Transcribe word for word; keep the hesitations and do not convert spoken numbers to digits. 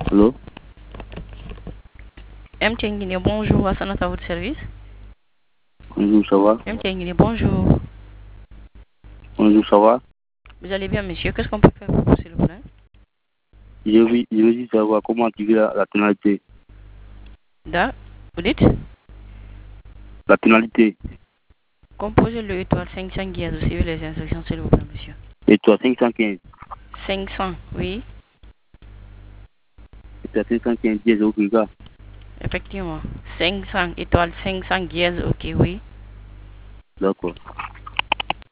Allô? M T N Guinée, bonjour, Hassan à votre service. Bonjour, ça va? M T N Guinée, bonjour. Bonjour, ça va? Vous allez bien, monsieur? Qu'est-ce qu'on peut faire pour vous, s'il vous plaît? Je veux, je veux juste savoir comment activer la, la pénalité. Da, vous dites? La pénalité. Composez le étoile cinq cents guias ou suivez les instructions, s'il vous plaît, monsieur. Et toi, cinq cent quinze. cinq cents, oui. Et toi, cinq cent quinze, dièse, ok, gars. Effectivement. cinq cents, étoile cinq cents guias, ok, oui. D'accord.